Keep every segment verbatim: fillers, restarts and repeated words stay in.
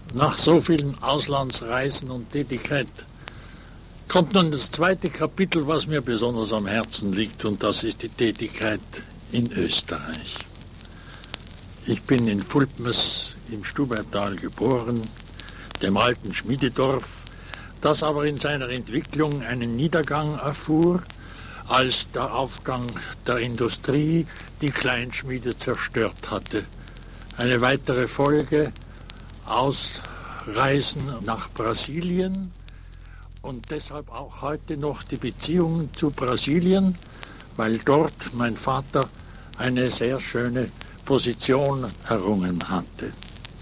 Nach so vielen Auslandsreisen und Tätigkeit kommt nun das zweite Kapitel, was mir besonders am Herzen liegt, und das ist die Tätigkeit in Österreich. Ich bin in Fulpmes im Stubaital geboren, dem alten Schmiededorf, das aber in seiner Entwicklung einen Niedergang erfuhr, als der Aufgang der Industrie die Kleinschmiede zerstört hatte. Eine weitere Folge: Ausreisen nach Brasilien und deshalb auch heute noch die Beziehungen zu Brasilien, weil dort mein Vater eine sehr schöne Position errungen hatte.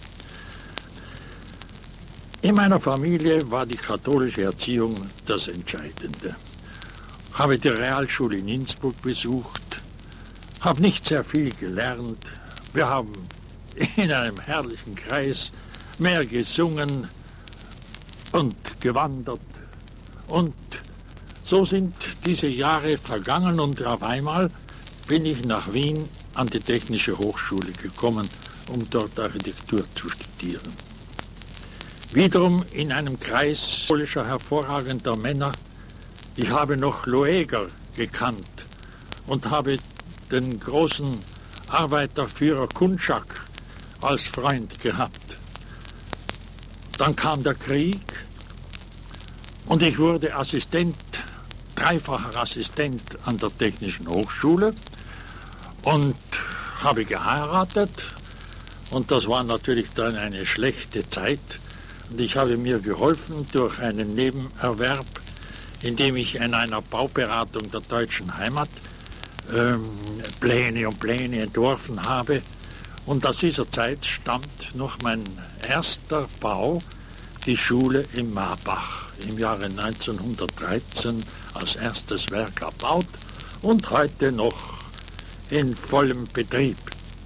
In meiner Familie war die katholische Erziehung das Entscheidende. Habe die Realschule in Innsbruck besucht, habe nicht sehr viel gelernt. Wir haben in einem herrlichen Kreis mehr gesungen und gewandert. Und so sind diese Jahre vergangen und auf einmal bin ich nach Wien an die Technische Hochschule gekommen, um dort Architektur zu studieren. Wiederum in einem Kreis katholischer hervorragender Männer. Ich habe noch Loeger gekannt und habe den großen Arbeiterführer Kunschak als Freund gehabt. Dann kam der Krieg und ich wurde Assistent, dreifacher Assistent an der Technischen Hochschule und habe geheiratet, und das war natürlich dann eine schlechte Zeit, und ich habe mir geholfen durch einen Nebenerwerb, indem ich in einer Bauberatung der deutschen Heimat ähm, Pläne und Pläne entworfen habe. Und aus dieser Zeit stammt noch mein erster Bau, die Schule in Marbach, im Jahre neunzehnhundertdreizehn als erstes Werk erbaut und heute noch in vollem Betrieb.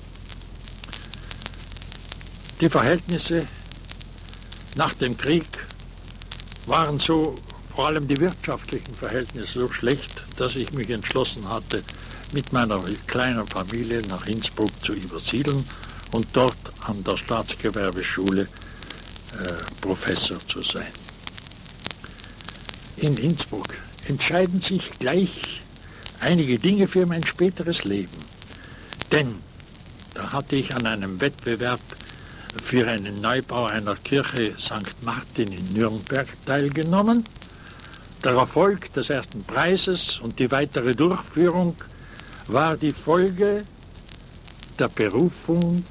Die Verhältnisse nach dem Krieg waren so, vor allem die wirtschaftlichen Verhältnisse, so schlecht, dass ich mich entschlossen hatte, mit meiner kleinen Familie nach Innsbruck zu übersiedeln und dort an der Staatsgewerbeschule äh, Professor zu sein. In Innsbruck entscheiden sich gleich einige Dinge für mein späteres Leben. Denn da hatte ich an einem Wettbewerb für einen Neubau einer Kirche Sankt Martin in Nürnberg teilgenommen. Der Erfolg des ersten Preises und die weitere Durchführung war die Folge der Berufung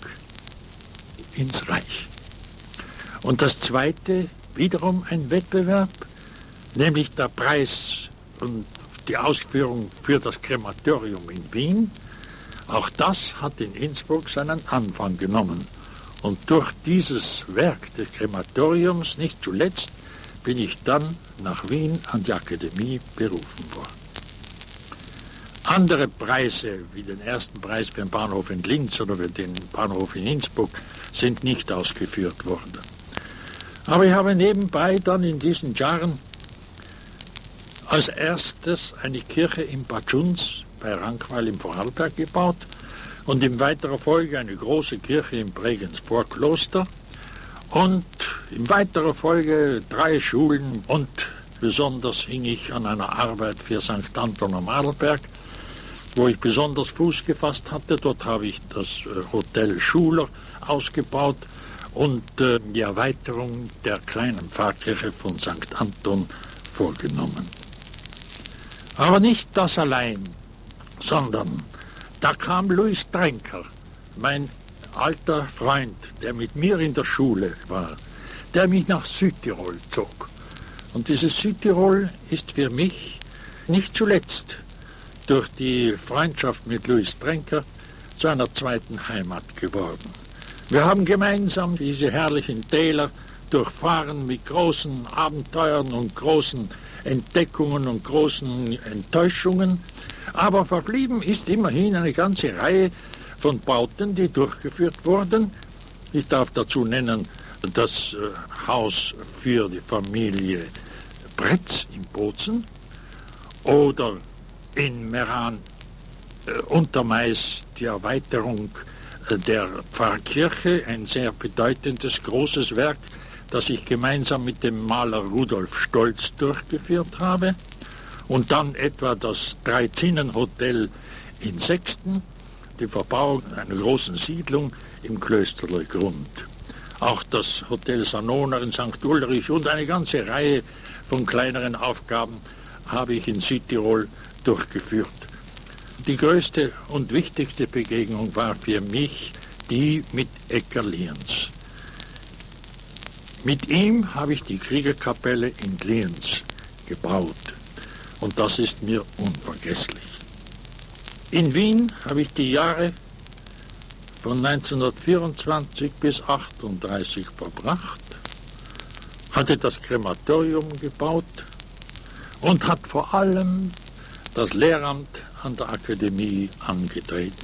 ins Reich. Und das zweite, wiederum ein Wettbewerb, nämlich der Preis und die Ausführung für das Krematorium in Wien. Auch das hat in Innsbruck seinen Anfang genommen. Und durch dieses Werk des Krematoriums, nicht zuletzt, bin ich dann nach Wien an die Akademie berufen worden. Andere Preise, wie den ersten Preis für den Bahnhof in Linz oder für den Bahnhof in Innsbruck, sind nicht ausgeführt worden. Aber ich habe nebenbei dann in diesen Jahren als erstes eine Kirche in Bad Schunz bei Rankweil im Vorarlberg gebaut und in weiterer Folge eine große Kirche in Bregenz-Vorkloster und in weiterer Folge drei Schulen, und besonders hing ich an einer Arbeit für Sankt Anton am Adelberg, wo ich besonders Fuß gefasst hatte. Dort habe ich das Hotel Schuler ausgebaut und äh, die Erweiterung der kleinen Pfarrkirche von Sankt Anton vorgenommen. Aber nicht das allein, sondern da kam Louis Trenker, mein alter Freund, der mit mir in der Schule war, der mich nach Südtirol zog. Und dieses Südtirol ist für mich nicht zuletzt durch die Freundschaft mit Louis Trenker zu einer zweiten Heimat geworden. Wir haben gemeinsam diese herrlichen Täler durchfahren mit großen Abenteuern und großen Entdeckungen und großen Enttäuschungen, aber verblieben ist immerhin eine ganze Reihe von Bauten, die durchgeführt wurden. Ich darf dazu nennen das äh, Haus für die Familie Bretz in Bozen oder in Meran äh, Untermeis die Erweiterung der Pfarrkirche, ein sehr bedeutendes, großes Werk, das ich gemeinsam mit dem Maler Rudolf Stolz durchgeführt habe. Und dann etwa das Drei-Zinnen-Hotel in Sexten, die Verbauung einer großen Siedlung im Klösterler Grund. Auch das Hotel Sanona in Sankt Ulrich und eine ganze Reihe von kleineren Aufgaben habe ich in Südtirol durchgeführt. Die größte und wichtigste Begegnung war für mich die mit Ecker Lienz. Mit ihm habe ich die Kriegerkapelle in Lienz gebaut und das ist mir unvergesslich. In Wien habe ich die Jahre von neunzehnhundertvierundzwanzig bis achtunddreißig verbracht, hatte das Krematorium gebaut und hat vor allem das Lehramt an der Akademie angetreten.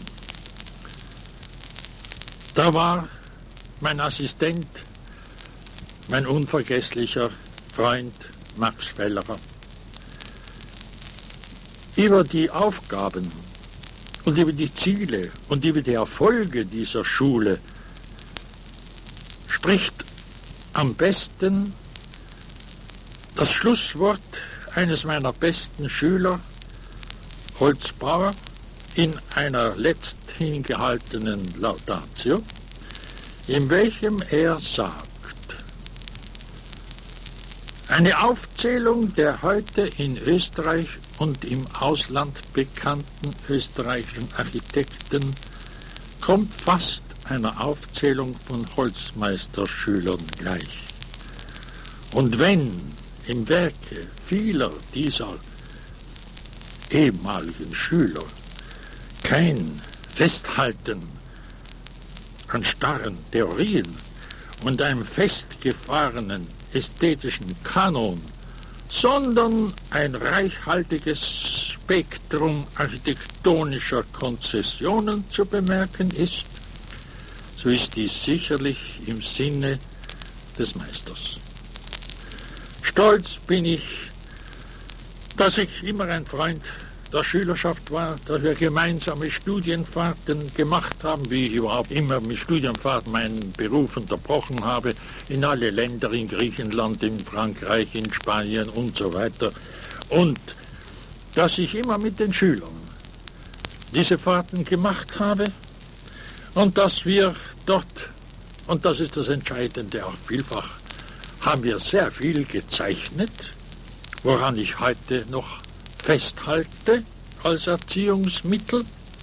Da war mein Assistent, mein unvergesslicher Freund Max Fellerer. Über die Aufgaben und über die Ziele und über die Erfolge dieser Schule spricht am besten das Schlusswort eines meiner besten Schüler, Holz Bauer, in einer letzthin gehaltenen Laudatio, in welchem er sagt: Eine Aufzählung der heute in Österreich und im Ausland bekannten österreichischen Architekten kommt fast einer Aufzählung von Holzmeisterschülern gleich. Und wenn im Werke vieler dieser ehemaligen Schüler kein Festhalten an starren Theorien und einem festgefahrenen ästhetischen Kanon, sondern ein reichhaltiges Spektrum architektonischer Konzessionen zu bemerken ist, so ist dies sicherlich im Sinne des Meisters. Stolz bin ich, dass ich immer ein Freund der Schülerschaft war, dass wir gemeinsame Studienfahrten gemacht haben, wie ich überhaupt immer mit Studienfahrten meinen Beruf unterbrochen habe, in alle Länder, in Griechenland, in Frankreich, in Spanien und so weiter. Und dass ich immer mit den Schülern diese Fahrten gemacht habe und dass wir dort, und das ist das Entscheidende auch vielfach, haben wir sehr viel gezeichnet, woran ich heute noch festhalte als Erziehungsmittel.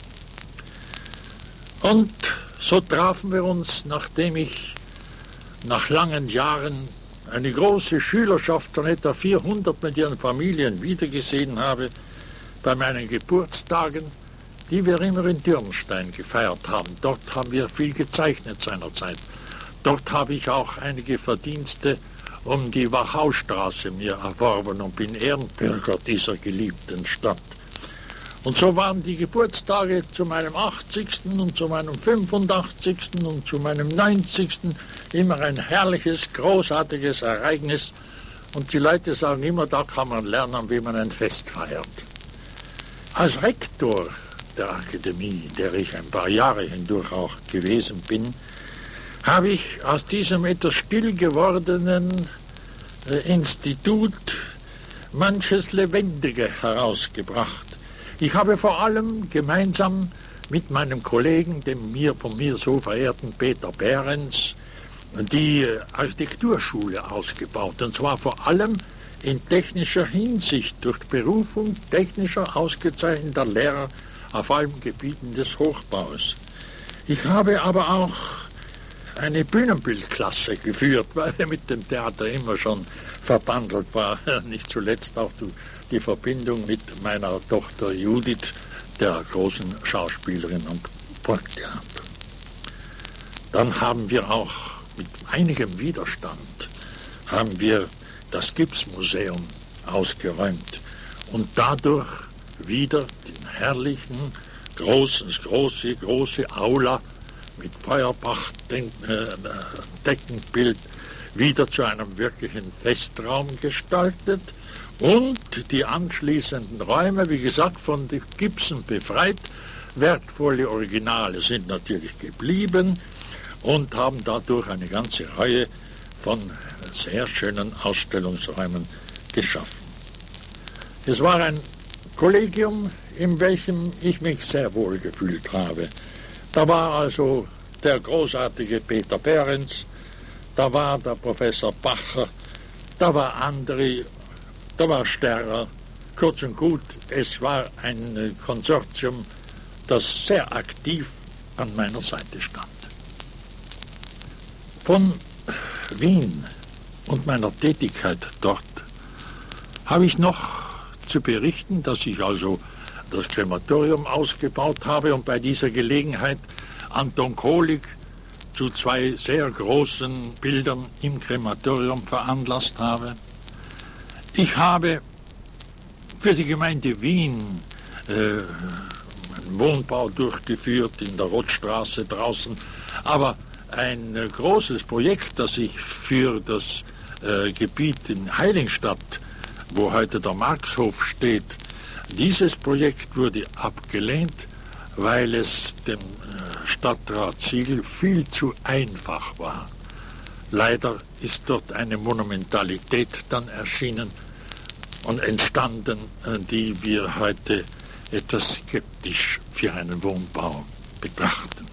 Und so trafen wir uns, nachdem ich nach langen Jahren eine große Schülerschaft von etwa vierhundert mit ihren Familien wiedergesehen habe, bei meinen Geburtstagen, die wir immer in Dürnstein gefeiert haben. Dort haben wir viel gezeichnet seinerzeit. Dort habe ich auch einige Verdienste um die Wachaustraße mir erworben und bin Ehrenbürger dieser geliebten Stadt. Und so waren die Geburtstage zu meinem achtzigsten und zu meinem fünfundachtzigsten und zu meinem neunzigsten immer ein herrliches, großartiges Ereignis. Und die Leute sagen immer, da kann man lernen, wie man ein Fest feiert. Als Rektor der Akademie, der ich ein paar Jahre hindurch auch gewesen bin, habe ich aus diesem etwas still gewordenen äh, Institut manches Lebendige herausgebracht. Ich habe vor allem gemeinsam mit meinem Kollegen, dem mir, von mir so verehrten Peter Behrens, die Architekturschule ausgebaut. Und zwar vor allem in technischer Hinsicht durch Berufung technischer ausgezeichneter Lehrer auf allen Gebieten des Hochbaus. Ich habe aber auch eine Bühnenbildklasse geführt, weil er mit dem Theater immer schon verbandelt war. Nicht zuletzt auch die Verbindung mit meiner Tochter Judith, der großen Schauspielerin am Burgtheater. Dann haben wir auch mit einigem Widerstand haben wir das Gipsmuseum ausgeräumt und dadurch wieder den herrlichen, großen, große, große Aula mit Feuerbach-Deckenbild wieder zu einem wirklichen Festraum gestaltet und die anschließenden Räume, wie gesagt, von den Gipsen befreit, Wertvolle Originale sind natürlich geblieben und haben dadurch eine ganze Reihe von sehr schönen Ausstellungsräumen geschaffen. Es war ein Kollegium, in welchem ich mich sehr wohl gefühlt habe. Da war also der großartige Peter Behrens, da war der Professor Bacher, da war Andri, da war Sterrer. Kurz und gut, es war ein Konsortium, das sehr aktiv an meiner Seite stand. Von Wien und meiner Tätigkeit dort habe ich noch zu berichten, dass ich also das Krematorium ausgebaut habe und bei dieser Gelegenheit Anton Kohlig zu zwei sehr großen Bildern im Krematorium veranlasst habe. Ich habe für die Gemeinde Wien äh, einen Wohnbau durchgeführt in der Rothstraße draußen, aber ein äh, großes Projekt, das ich für das äh, Gebiet in Heiligenstadt, wo heute der Marxhof steht, dieses Projekt wurde abgelehnt, weil es dem äh, Stadtrat Siegel viel zu einfach war. Leider ist dort eine Monumentalität dann erschienen und entstanden, äh, die wir heute etwas skeptisch für einen Wohnbau betrachten.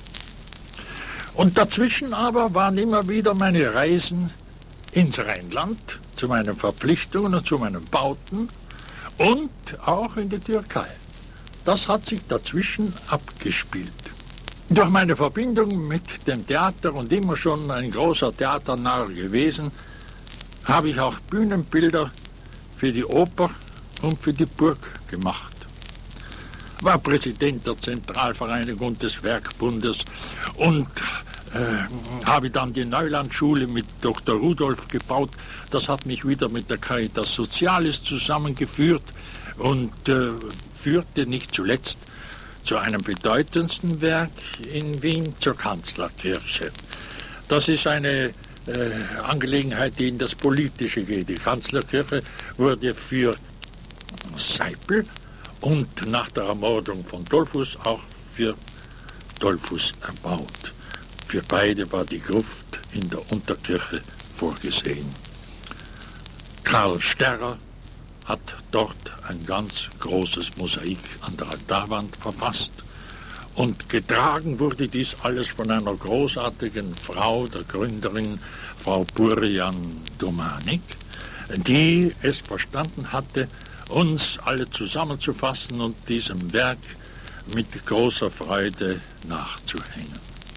Und dazwischen aber waren immer wieder meine Reisen ins Rheinland, zu meinen Verpflichtungen und zu meinen Bauten und auch in die Türkei. Das hat sich dazwischen abgespielt. Durch meine Verbindung mit dem Theater und immer schon ein großer Theaternarr gewesen, habe ich auch Bühnenbilder für die Oper und für die Burg gemacht. War Präsident der Zentralvereinigung des Werkbundes und äh, habe dann die Neulandschule mit Doktor Rudolf gebaut. Das hat mich wieder mit der Caritas Socialis zusammengeführt und äh, führte nicht zuletzt zu einem bedeutendsten Werk in Wien, zur Kanzlerkirche. Das ist eine äh, Angelegenheit, die in das Politische geht. Die Kanzlerkirche wurde für Seipel und nach der Ermordung von Dollfuß auch für Dollfuß erbaut. Für beide war die Gruft in der Unterkirche vorgesehen. Karl Sterrer hat dort ein ganz großes Mosaik an der Altarwand verfasst und getragen wurde dies alles von einer großartigen Frau, der Gründerin, Frau Burian Domanik, die es verstanden hatte, uns alle zusammenzufassen und diesem Werk mit großer Freude nachzuhängen.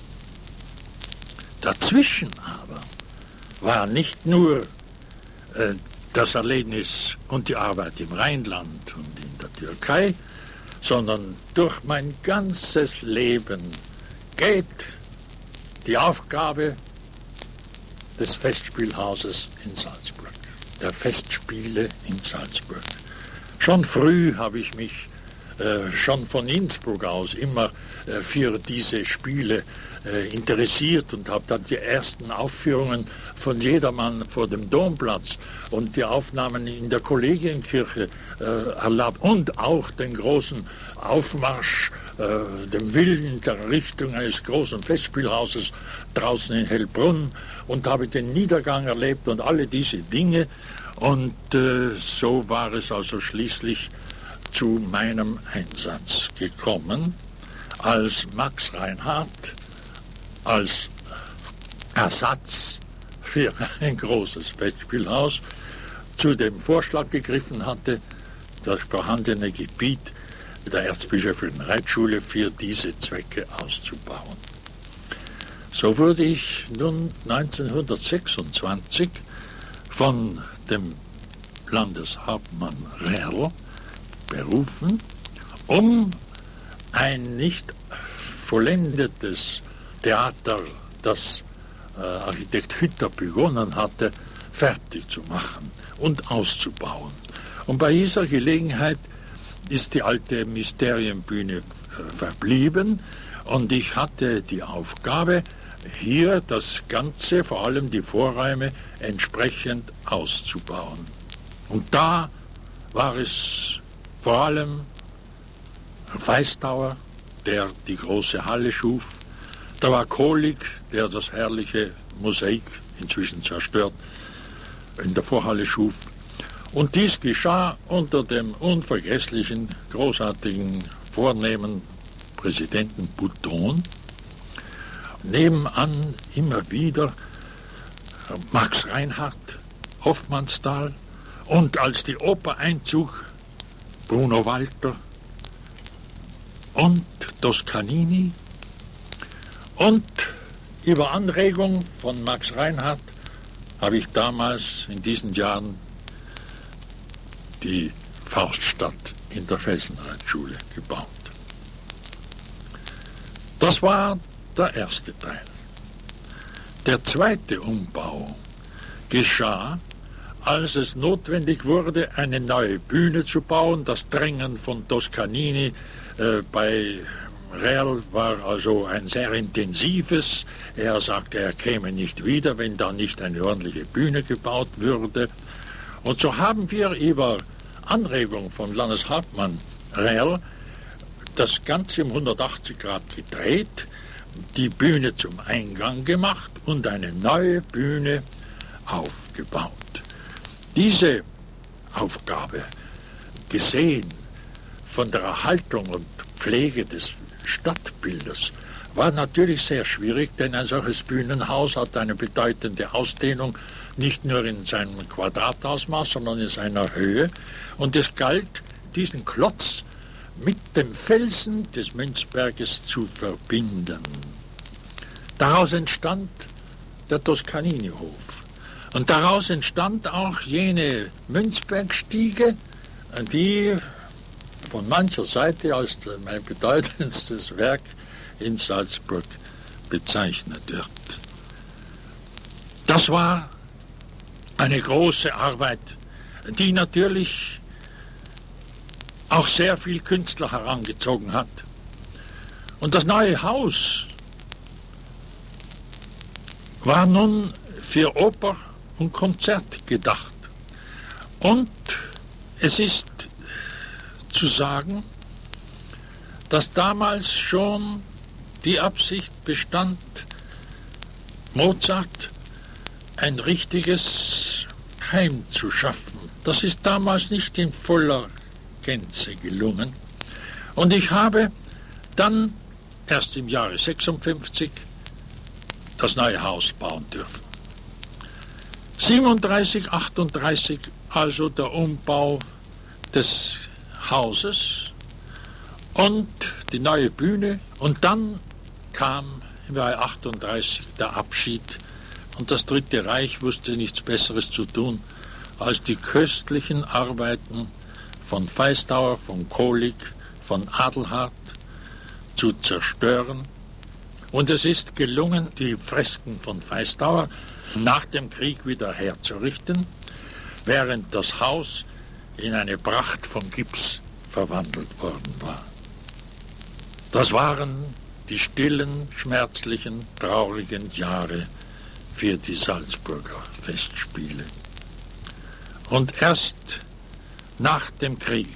Dazwischen aber war nicht nur äh, das Erlebnis und die Arbeit im Rheinland und in der Türkei, sondern durch mein ganzes Leben geht die Aufgabe des Festspielhauses in Salzburg, der Festspiele in Salzburg. Schon früh habe ich mich äh, schon von Innsbruck aus immer äh, für diese Spiele äh, interessiert und habe dann die ersten Aufführungen von Jedermann vor dem Domplatz und die Aufnahmen in der Kollegienkirche äh, erlaubt und auch den großen Aufmarsch, äh, dem Willen der Errichtung eines großen Festspielhauses draußen in Hellbrunn und habe den Niedergang erlebt und alle diese Dinge. Und äh, so war es also schließlich zu meinem Einsatz gekommen, als Max Reinhardt als Ersatz für ein großes Festspielhaus zu dem Vorschlag gegriffen hatte, das vorhandene Gebiet der Erzbischöflichen Reitschule für diese Zwecke auszubauen. So wurde ich nun neunzehnhundertsechsundzwanzig von dem Landeshauptmann Rerl berufen, um ein nicht vollendetes Theater, das äh, Architekt Hütter begonnen hatte, fertig zu machen und auszubauen. Und bei dieser Gelegenheit ist die alte Mysterienbühne äh, verblieben und ich hatte die Aufgabe, hier das Ganze, vor allem die Vorräume, entsprechend auszubauen. Und da war es vor allem Weißdauer, der die große Halle schuf. Da war Kohlig, der das herrliche Mosaik, inzwischen zerstört, in der Vorhalle schuf. Und dies geschah unter dem unvergesslichen, großartigen, vornehmen Präsidenten Bouton. Nebenan immer wieder Max Reinhardt, Hofmannsthal und als die Oper einzog, Bruno Walter und Toscanini. Und über Anregung von Max Reinhardt habe ich damals in diesen Jahren die Fauststadt in der Felsenreitschule gebaut. Das war der erste Teil. Der zweite Umbau geschah, als es notwendig wurde, eine neue Bühne zu bauen. Das Drängen von Toscanini äh, bei Real war also ein sehr intensives. Er sagte, er käme nicht wieder, wenn da nicht eine ordentliche Bühne gebaut würde. Und so haben wir über Anregung von Landeshauptmann Real das Ganze um hundertachtzig Grad gedreht, die Bühne zum Eingang gemacht und eine neue Bühne aufgebaut. Diese Aufgabe, gesehen von der Erhaltung und Pflege des Stadtbildes, war natürlich sehr schwierig, denn ein solches Bühnenhaus hat eine bedeutende Ausdehnung, nicht nur in seinem Quadratausmaß, sondern in seiner Höhe. Und es galt, diesen Klotz mit dem Felsen des Münzberges zu verbinden. Daraus entstand der Toscanini-Hof. Und daraus entstand auch jene Münzbergstiege, die von mancher Seite als mein bedeutendstes Werk in Salzburg bezeichnet wird. Das war eine große Arbeit, die natürlich auch sehr viel Künstler herangezogen hat. Und das neue Haus war nun für Oper und Konzert gedacht. Und es ist zu sagen, dass damals schon die Absicht bestand, Mozart ein richtiges Heim zu schaffen. Das ist damals nicht in voller Gänze gelungen. Und ich habe dann erst im Jahre sechsundfünfzig das neue Haus bauen dürfen. siebenunddreißig, achtunddreißig also der Umbau des Hauses und die neue Bühne. Und dann kam im Jahre achtunddreißig der Abschied. Und das Dritte Reich wusste nichts Besseres zu tun, als die köstlichen Arbeiten von Feistauer, von Kohlig, von Adelhard zu zerstören. Und es ist gelungen, die Fresken von Feistauer nach dem Krieg wieder herzurichten, während das Haus in eine Pracht von Gips verwandelt worden war. Das waren die stillen, schmerzlichen, traurigen Jahre für die Salzburger Festspiele. Und erst nach dem Krieg,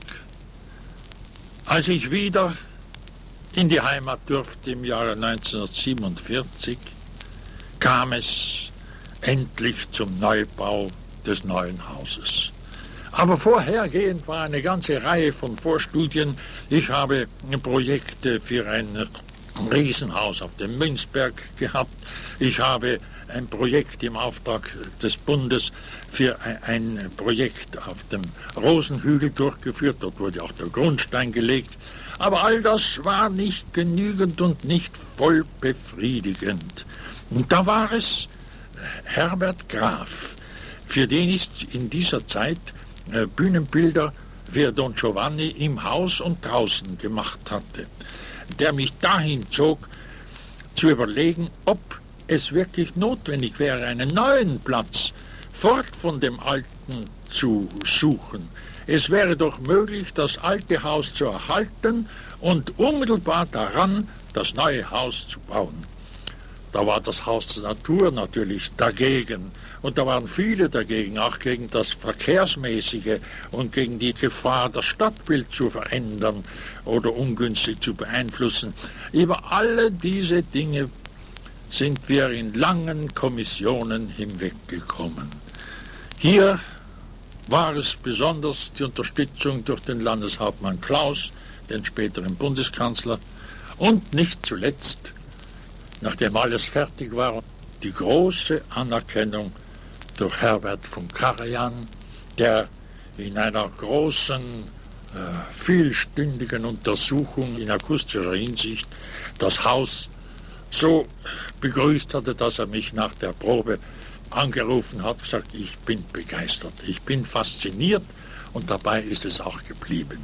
als ich wieder in die Heimat durfte im Jahre neunzehnhundertsiebenundvierzig, kam es endlich zum Neubau des neuen Hauses. Aber vorhergehend war eine ganze Reihe von Vorstudien. Ich habe Projekte für ein Riesenhaus auf dem Münzberg gehabt. Ich habe ein Projekt im Auftrag des Bundes für ein Projekt auf dem Rosenhügel durchgeführt. Dort wurde auch der Grundstein gelegt. Aber all das war nicht genügend und nicht voll befriedigend. Und da war es Herbert Graf, für den ich in dieser Zeit äh, Bühnenbilder für Don Giovanni im Haus und draußen gemacht hatte, der mich dahin zog, zu überlegen, ob es wirklich notwendig wäre, einen neuen Platz fort von dem alten zu suchen. Es wäre doch möglich, das alte Haus zu erhalten und unmittelbar daran das neue Haus zu bauen. Da war das Haus der Natur natürlich dagegen. Und da waren viele dagegen, auch gegen das Verkehrsmäßige und gegen die Gefahr, das Stadtbild zu verändern oder ungünstig zu beeinflussen. Über alle diese Dinge sind wir in langen Kommissionen hinweggekommen. Hier war es besonders die Unterstützung durch den Landeshauptmann Klaus, den späteren Bundeskanzler, und nicht zuletzt, nachdem alles fertig war, die große Anerkennung durch Herbert von Karajan, der in einer großen, äh, vielstündigen Untersuchung in akustischer Hinsicht das Haus so begrüßt hatte, dass er mich nach der Probe angerufen hat, gesagt, ich bin begeistert, ich bin fasziniert, und dabei ist es auch geblieben.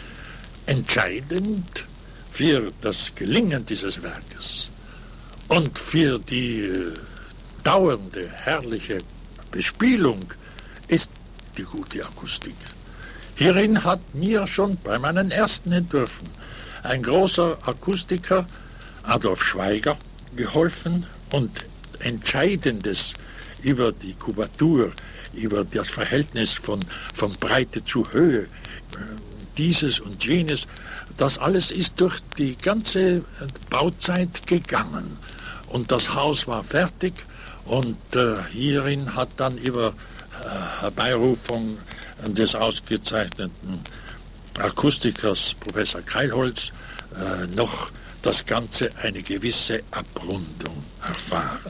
Entscheidend für das Gelingen dieses Werkes und für die äh, dauernde, herrliche Bespielung ist die gute Akustik. Hierin hat mir schon bei meinen ersten Entwürfen ein großer Akustiker, Adolf Schweiger, geholfen und Entscheidendes über die Kubatur, über das Verhältnis von, von Breite zu Höhe, äh, dieses und jenes, das alles ist durch die ganze Bauzeit gegangen. Und das Haus war fertig, und äh, hierin hat dann über äh, Herbeirufung des ausgezeichneten Akustikers Professor Keilholz äh, noch das Ganze eine gewisse Abrundung erfahren.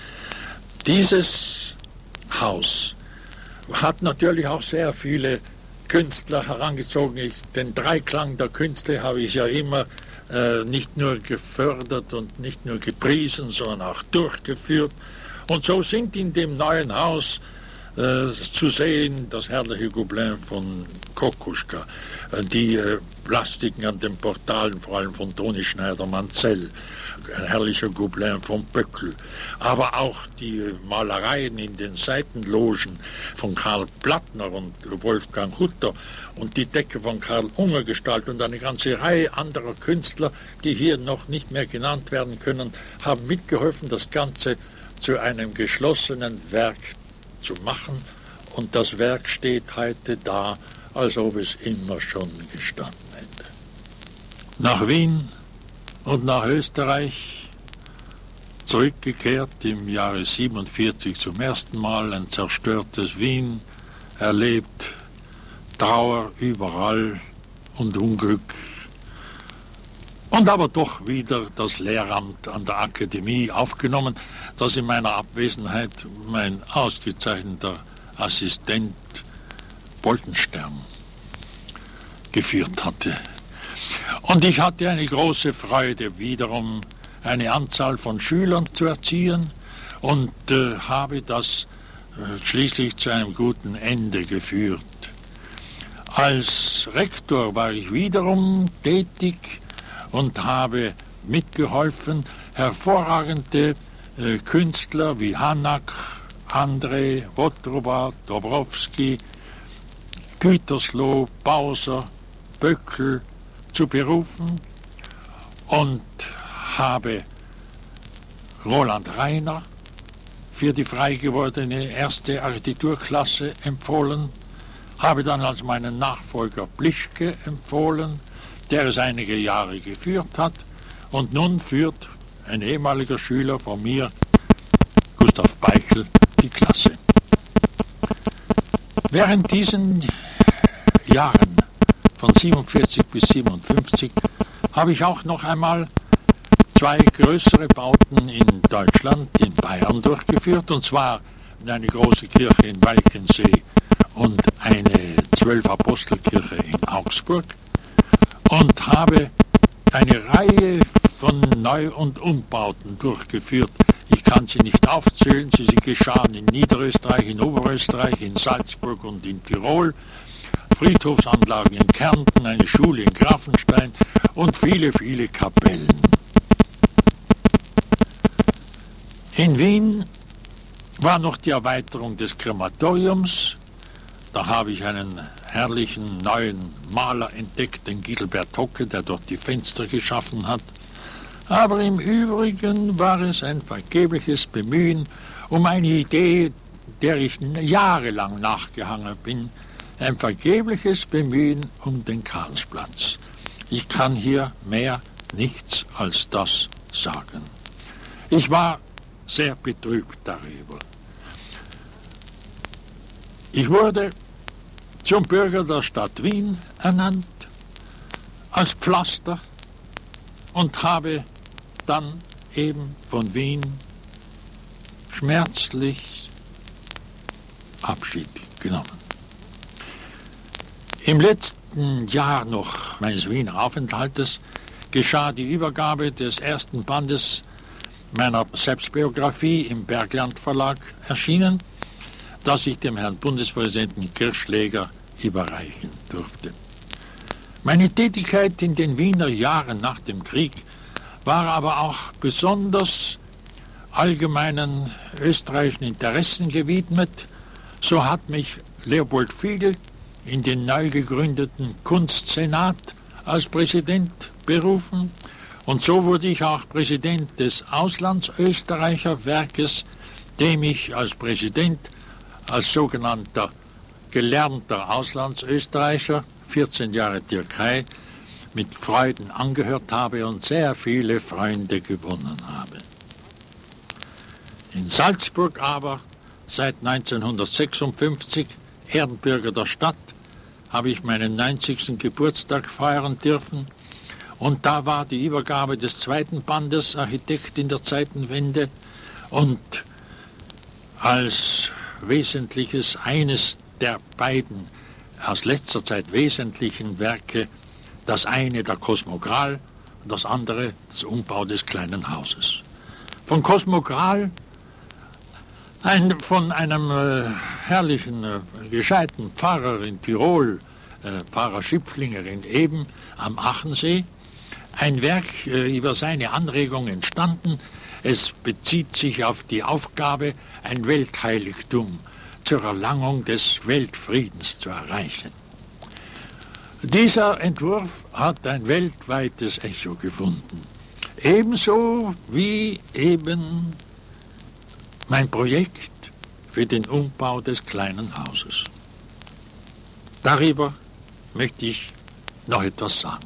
Dieses Haus hat natürlich auch sehr viele Künstler herangezogen. Ich, den Dreiklang der Künste habe ich ja immer äh, nicht nur gefördert und nicht nur gepriesen, sondern auch durchgeführt. Und so sind in dem neuen Haus äh, zu sehen das herrliche Gobelin von Kokuschka, äh, die äh, Plastiken an den Portalen, vor allem von Toni Schneider-Mansell, ein herrlicher Gobelin von Böckel, aber auch die Malereien in den Seitenlogen von Karl Plattner und Wolfgang Hutter und die Decke von Karl Ungergestalt und eine ganze Reihe anderer Künstler, die hier noch nicht mehr genannt werden können, haben mitgeholfen, das Ganze zu einem geschlossenen Werk zu machen, und das Werk steht heute da, als ob es immer schon gestanden hätte. Nach Wien und nach Österreich zurückgekehrt im Jahre siebenundvierzig zum ersten Mal, ein zerstörtes Wien erlebt, Trauer überall und Unglück, und aber doch wieder das Lehramt an der Akademie aufgenommen, das in meiner Abwesenheit mein ausgezeichneter Assistent Boltenstern geführt hatte. Und ich hatte eine große Freude, wiederum eine Anzahl von Schülern zu erziehen, und äh, habe das äh, schließlich zu einem guten Ende geführt. Als Rektor war ich wiederum tätig und habe mitgeholfen, hervorragende äh, Künstler wie Hanak, André, Wotrowa, Dobrowski, Gütersloh, Bauser, Böckel zu berufen, und habe Roland Rainer für die frei gewordene erste Architekturklasse empfohlen, habe dann als meinen Nachfolger Blischke empfohlen, der es einige Jahre geführt hat, und nun führt ein ehemaliger Schüler von mir, Gustav Beichel, die Klasse. Während diesen Jahren von siebenundvierzig bis siebenundfünfzig habe ich auch noch einmal zwei größere Bauten in Deutschland, in Bayern, durchgeführt, und zwar eine große Kirche in Walchensee und eine Zwölf-Apostel-Kirche in Augsburg, und habe eine Reihe von Neu- und Umbauten durchgeführt. Ich kann sie nicht aufzählen, sie geschahen in Niederösterreich, in Oberösterreich, in Salzburg und in Tirol, Friedhofsanlagen in Kärnten, eine Schule in Grafenstein und viele, viele Kapellen. In Wien war noch die Erweiterung des Krematoriums. Da habe ich einen herrlichen neuen Maler entdeckt, den Gidelbert Hocke, der dort die Fenster geschaffen hat. Aber im Übrigen war es ein vergebliches Bemühen um eine Idee, der ich jahrelang nachgehangen bin, ein vergebliches Bemühen um den Karlsplatz. Ich kann hier mehr nichts als das sagen. Ich war sehr betrübt darüber. Ich wurde zum Bürger der Stadt Wien ernannt, als Pflaster, und habe dann eben von Wien schmerzlich Abschied genommen. Im letzten Jahr noch meines Wiener Aufenthaltes geschah die Übergabe des ersten Bandes meiner Selbstbiografie im Bergland Verlag erschienen, das ich dem Herrn Bundespräsidenten Kirchschläger überreichen durfte. Meine Tätigkeit in den Wiener Jahren nach dem Krieg war aber auch besonders allgemeinen österreichischen Interessen gewidmet. So hat mich Leopold Fiegel in den neu gegründeten Kunstsenat als Präsident berufen, und so wurde ich auch Präsident des Auslandsösterreicher-Werkes, dem ich als Präsident, als sogenannter gelernter Auslandsösterreicher, vierzehn Jahre Türkei, mit Freuden angehört habe und sehr viele Freunde gewonnen habe. In Salzburg aber, seit neunzehnhundertsechsundfünfzig, Ehrenbürger der Stadt, habe ich meinen neunzigsten Geburtstag feiern dürfen, und da war die Übergabe des zweiten Bandes Architekt in der Zeitenwende und als wesentliches, eines der beiden aus letzter Zeit wesentlichen Werke, das eine der Kosmogral und das andere das Umbau des kleinen Hauses. Von Kosmogral, ein, von einem äh, herrlichen, äh, gescheiten Pfarrer in Tirol, äh, Pfarrer Schipflinger in Eben am Achensee, ein Werk äh, über seine Anregung entstanden. Es bezieht sich auf die Aufgabe, ein Weltheiligtum zur Erlangung des Weltfriedens zu erreichen. Dieser Entwurf hat ein weltweites Echo gefunden, ebenso wie eben mein Projekt für den Umbau des kleinen Hauses. Darüber möchte ich noch etwas sagen.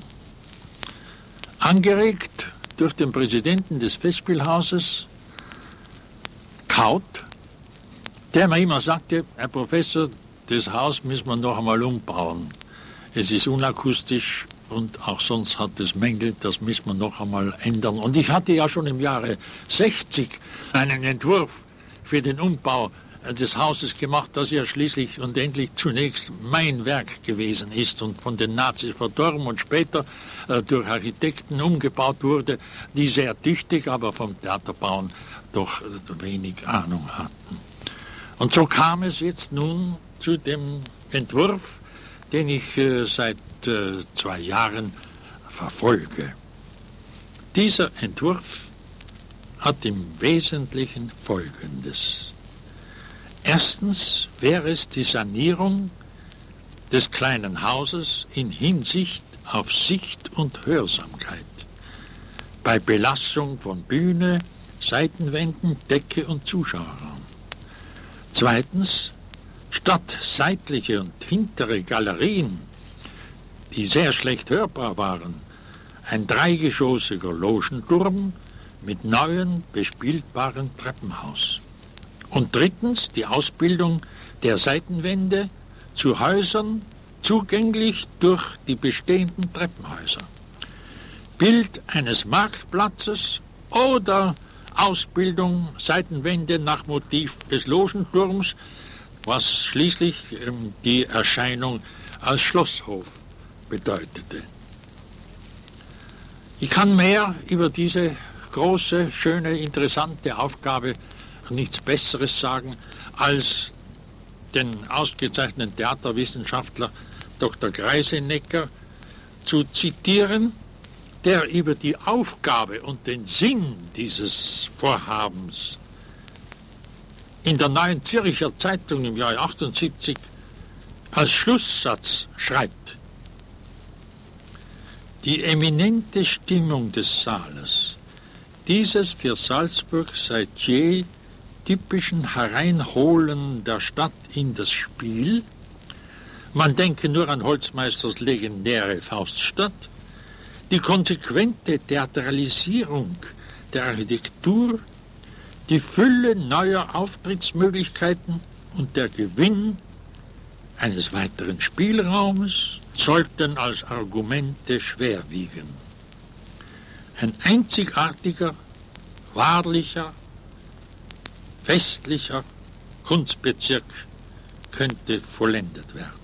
Angeregt durch den Präsidenten des Festspielhauses, Kaut, der mir immer sagte, Herr Professor, das Haus müssen wir noch einmal umbauen. Es ist unakustisch und auch sonst hat es Mängel, das müssen wir noch einmal ändern. Und ich hatte ja schon im Jahre sechzig einen Entwurf für den Umbau des Hauses gemacht, das ja schließlich und endlich zunächst mein Werk gewesen ist und von den Nazis verdorben und später äh, durch Architekten umgebaut wurde, die sehr tüchtig, aber vom Theaterbauen doch äh, wenig Ahnung hatten. Und so kam es jetzt nun zu dem Entwurf, den ich äh, seit äh, zwei Jahren verfolge. Dieser Entwurf hat im Wesentlichen Folgendes. Erstens wäre es die Sanierung des kleinen Hauses in Hinsicht auf Sicht und Hörsamkeit, bei Belassung von Bühne, Seitenwänden, Decke und Zuschauerraum. Zweitens, statt seitliche und hintere Galerien, die sehr schlecht hörbar waren, ein dreigeschossiger Logenturm mit neuen, bespielbaren Treppenhaus. Und drittens die Ausbildung der Seitenwände zu Häusern, zugänglich durch die bestehenden Treppenhäuser. Bild eines Marktplatzes oder Ausbildung Seitenwände nach Motiv des Logenturms, was schließlich ähm, die Erscheinung als Schlosshof bedeutete. Ich kann mehr über diese große, schöne, interessante Aufgabe nichts Besseres sagen, als den ausgezeichneten Theaterwissenschaftler Doktor Greisenecker zu zitieren, der über die Aufgabe und den Sinn dieses Vorhabens in der Neuen Zürcher Zeitung im Jahr achtundsiebzig als Schlusssatz schreibt: Die eminente Stimmung des Saales Dieses für Salzburg seit je typischen Hereinholen der Stadt in das Spiel, man denke nur an Holzmeisters legendäre Fauststadt, die konsequente Theatralisierung der Architektur, die Fülle neuer Auftrittsmöglichkeiten und der Gewinn eines weiteren Spielraumes sollten als Argumente schwer wiegen. Ein einzigartiger, wahrlicher, festlicher Kunstbezirk könnte vollendet werden.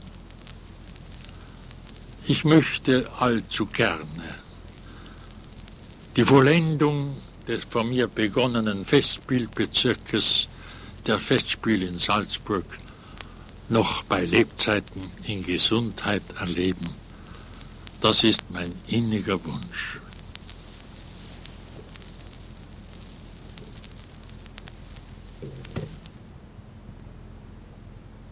Ich möchte allzu gerne die Vollendung des von mir begonnenen Festspielbezirkes der Festspiele in Salzburg noch bei Lebzeiten in Gesundheit erleben. Das ist mein inniger Wunsch.